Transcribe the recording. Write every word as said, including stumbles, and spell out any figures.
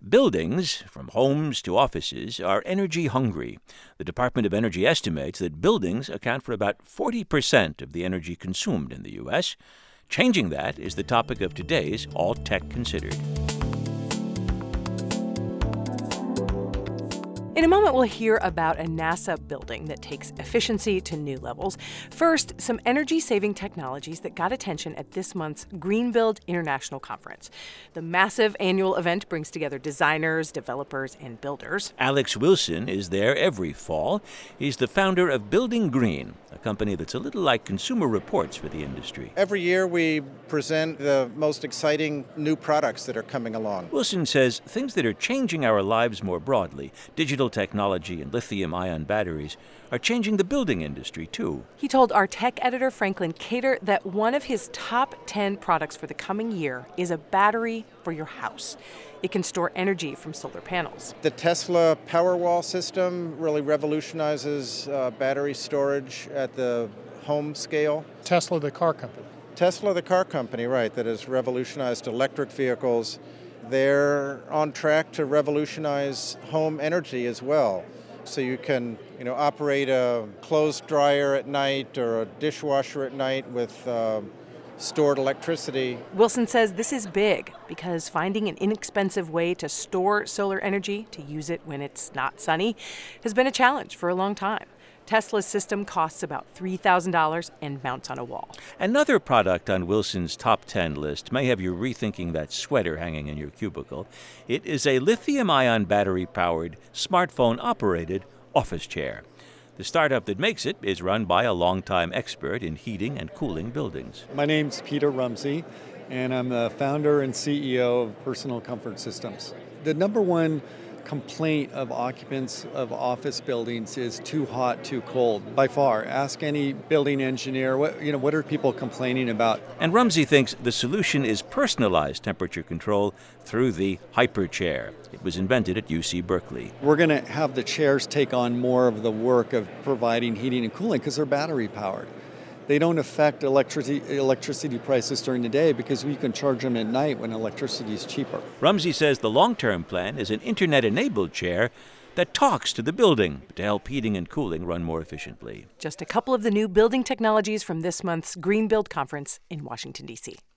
Buildings, from homes to offices, are energy hungry. The Department of Energy estimates that buildings account for about forty percent of the energy consumed in the U S. Changing that is the topic of today's All Tech Considered. In a moment, we'll hear about a NASA building that takes efficiency to new levels. First, some energy-saving technologies that got attention at this month's Greenbuild International Conference. The massive annual event brings together designers, developers, and builders. Alex Wilson is there every fall. He's the founder of Building Green, a company that's a little like Consumer Reports for the industry. Every year we present the most exciting new products that are coming along. Wilson says things that are changing our lives more broadly, digital technology and lithium-ion batteries, are changing the building industry, too. He told our tech editor, Franklin Cater, that one of his top ten products for the coming year is a battery for your house. It can store energy from solar panels. The Tesla Powerwall system really revolutionizes uh, battery storage at the home scale. Tesla, the car company. Tesla, the car company, right, that has revolutionized electric vehicles. They're on track to revolutionize home energy as well. So you can, you know, operate a clothes dryer at night or a dishwasher at night with uh, stored electricity. Wilson says this is big because finding an inexpensive way to store solar energy, to use it when it's not sunny, has been a challenge for a long time. Tesla's system costs about three thousand dollars and mounts on a wall. Another product on Wilson's top ten list may have you rethinking that sweater hanging in your cubicle. It is a lithium-ion battery-powered, smartphone-operated office chair. The startup that makes it is run by a longtime expert in heating and cooling buildings. My name's Peter Rumsey, and I'm the founder and C E O of Personal Comfort Systems. The number one complaint of occupants of office buildings is too hot, too cold. By far, ask any building engineer, what you know, what are people complaining about? And Rumsey thinks the solution is personalized temperature control through the HyperChair. It was invented at U C Berkeley. We're going to have the chairs take on more of the work of providing heating and cooling because they're battery powered. They don't affect electricity electricity prices during the day because we can charge them at night when electricity is cheaper. Rumsey says the long-term plan is an internet-enabled chair that talks to the building to help heating and cooling run more efficiently. Just a couple of the new building technologies from this month's Greenbuild Conference in Washington, D C